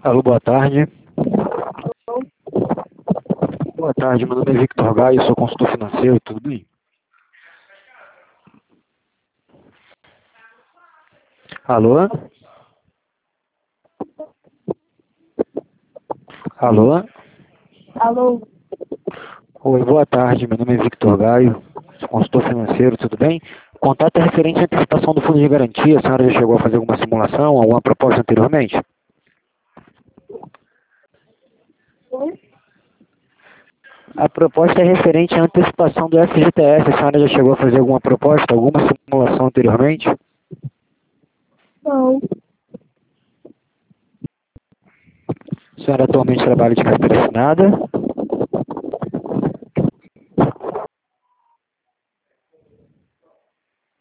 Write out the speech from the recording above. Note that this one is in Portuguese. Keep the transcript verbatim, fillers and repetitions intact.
Alô, boa tarde. Boa tarde, meu nome é Victor Gaio, sou consultor financeiro, tudo bem? Alô? Alô? Alô? Oi, boa tarde, meu nome é Victor Gaio, sou consultor financeiro, tudo bem? O contato é referente à antecipação do fundo de garantia, a senhora já chegou a fazer alguma simulação, alguma proposta anteriormente? Oi? A proposta é referente à antecipação do F G T S, a senhora já chegou a fazer alguma proposta, alguma simulação anteriormente? Não. A senhora atualmente trabalha de carteira assinada?